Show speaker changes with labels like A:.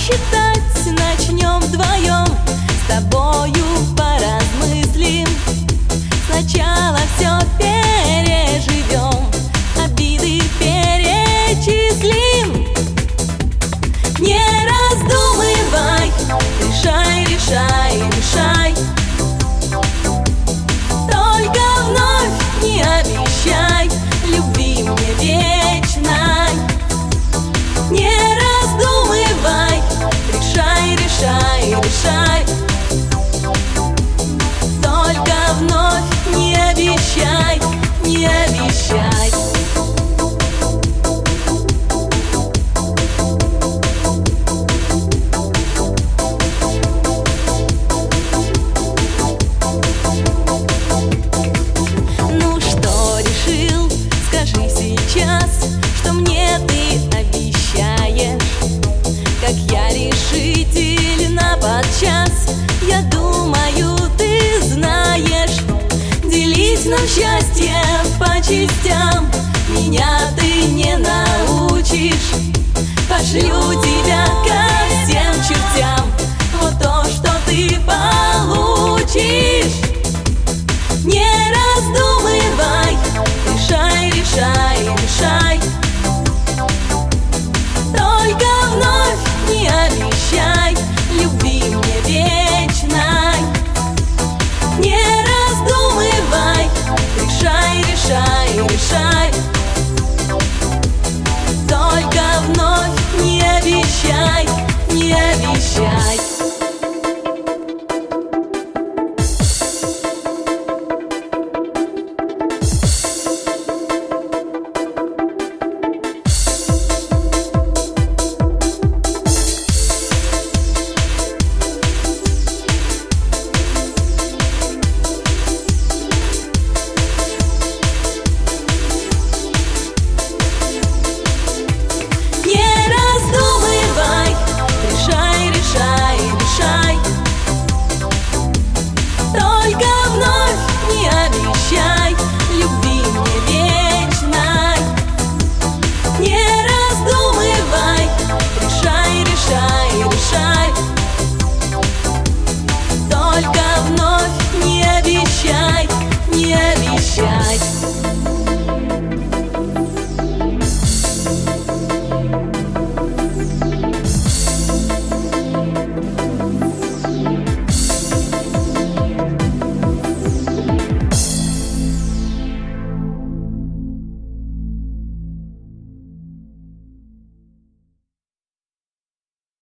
A: считать начнем вдвоем. С тобою поразмыслим, сначала все переживем, обиды перечислим. Не раздумывай, решай, решай, решай. Только вновь не обещай любви мне вечной. Не раздумывай, решай, решай, решай. Только вновь не обещай, не обещай. Ну что решил, скажи сейчас, что мне ты обещаешь. Как я решительна подчас, я думаю, ты знаешь. Делись нам счастье по частям, меня ты не научишь. Пошлю тебя как